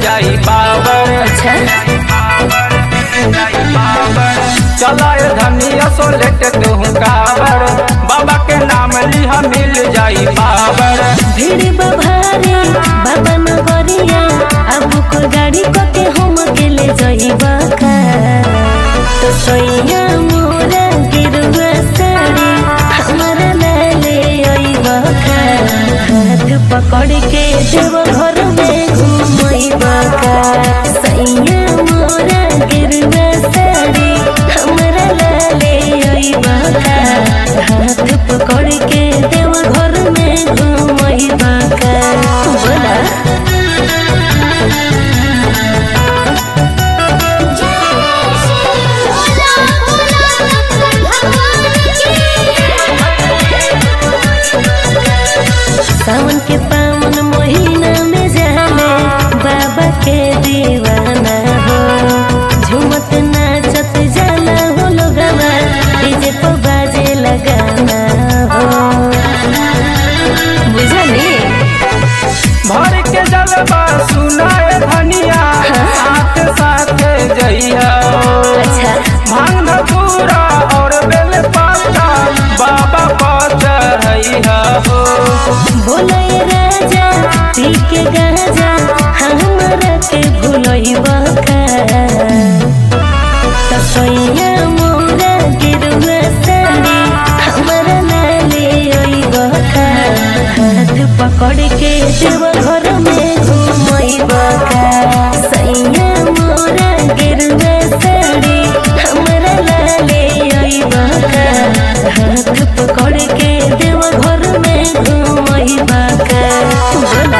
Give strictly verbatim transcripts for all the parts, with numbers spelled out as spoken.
जाई पावर। अच्छा चलाए धनिया सो लेट तू कावर, बाबा के नाम लिहा मिल जाई पावर। भीड़ बभारी बाबा नगरिया, अब को गाड़ी के हम के ले जाइबा का। तो सोइया मोरा गिरुआ साड़ी हमारा ले आइबा का। हाथ पकड़ के देव घर में घुमाइबा का। सैया मोरा गिरुआ साड़ी हमारा ले आइबा का। हाथ पकड़ के देव घर में घुमाइबा का। बोला सावन के पावन महीना में जाने बाबा के दीवाना हो। झूमत नाचत जाला हो लोगवा, डीजे पर बाजे लगाना हो। बुझली भर के जलवा सुनाए धनिया, साथ साथ जइया। अच्छा भांग धतूरा और बेल पाता बाबा पर चढ़ैया हो। बोले राजा पी के गाजा, हमरा के भूलइबा का। तो सोइया मोरा गिरुआ साड़ी हमरा ले आइबा का। हाथ पकड़ के देव घर में घुमाइबा का। सैया मोरा गिरुआ साड़ी हमरा ले आइबा का। हाथ पकड़ के देव घर में घुमाइबा का। बोला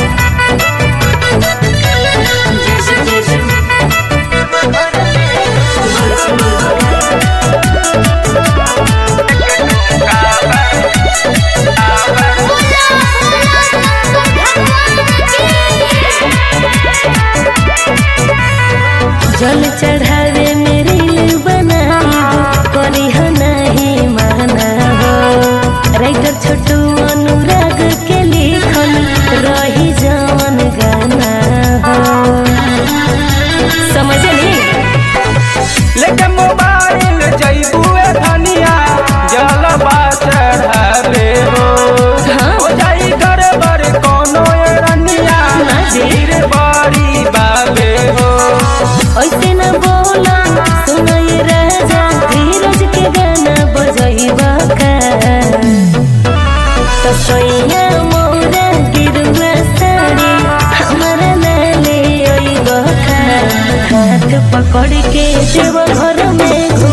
जल चढ़ावे मेरी बनाइबो, करी नहीं माना हो। राइटर छोटू अनुराग के लिखल रही जवन गाना हो। समझली लेके मोबाइल जइबुए धनिया, जलवा चढ़ावे हो। हाँ। हो जाई गड़बड़ कोनो रनिया, धीर बड़ी बाबे हो। ऐसे न बोला सुनई राजा, धीरज के गाना बजइबा का। तो सोइया मोरा गिरुआ साड़ी हमारा ले आइबा का। हाथ पकड़ के देव घर में